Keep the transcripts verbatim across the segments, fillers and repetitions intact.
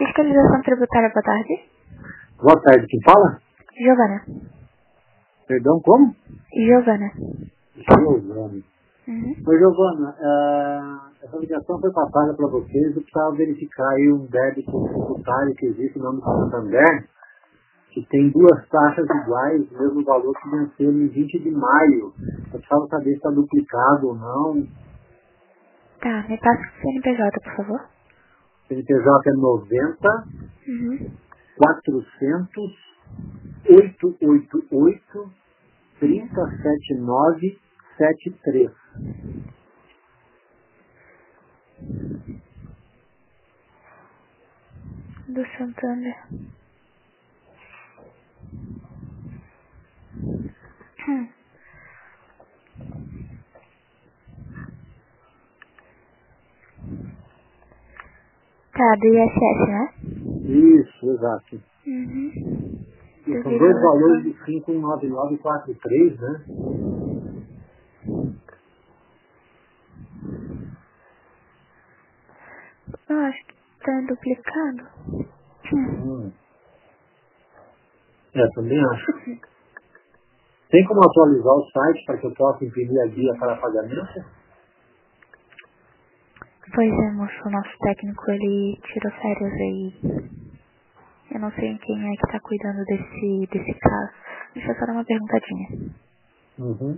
Fiscalização tributária, boa tarde. Boa tarde, quem fala? Giovana. Perdão, como? Giovana. Giovana. Uhum. Oi, Giovana, uh, essa ligação foi passada para vocês. Eu precisava verificar aí um débito tributário que existe no nome do Santander, que tem duas taxas iguais, mesmo valor, que venceu em vinte de maio. Eu precisava saber se está duplicado ou não. Tá, me passa o C N P J, por favor. C N P J é noventa, Uhum. quatrocentos, oitocentos e oitenta e oito, trinta e sete nove sete três. Do Santander. Hum. Tá, do I S S, né? Isso, exato. Uhum. E Do são dois valores vírgula. de cinco um nove nove quatro três, né? Eu acho que tá duplicado. Hum. Hum. É, também acho. Tem como atualizar o site para que eu possa imprimir a guia para pagamento? Pois é, moço, o nosso técnico, ele tirou férias aí. Eu não sei quem é que tá cuidando desse, desse caso. Deixa eu só dar uma perguntadinha. Uhum.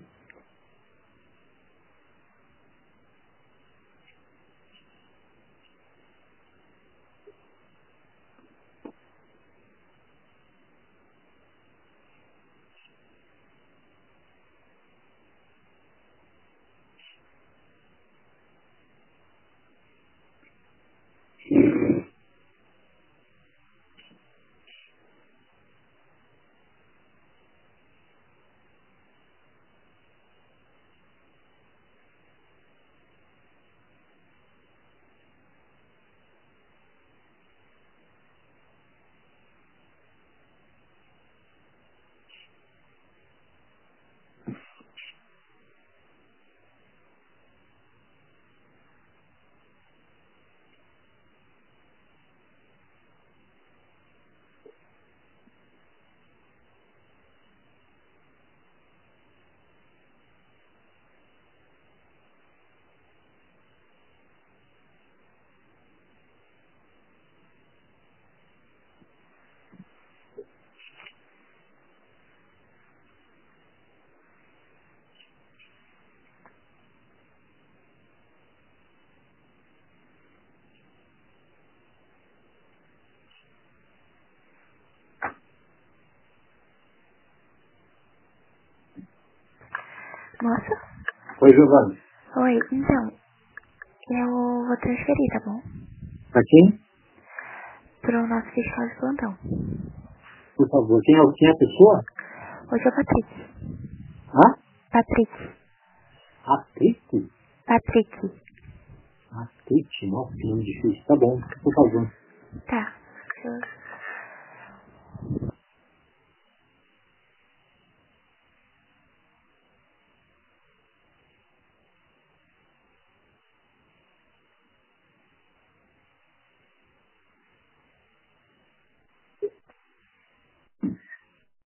Moça? Oi, Giovana. Oi, então, eu vou transferir, tá bom? Para quem? Pro nosso fiscal de plantão. Por favor. Quem é, quem é a pessoa? Hoje é o Patrick. Hã? Patrick. Patrick? Patrick. Patrick? Nossa, que nome difícil. Tá bom, por favor. Tá. Deixa eu...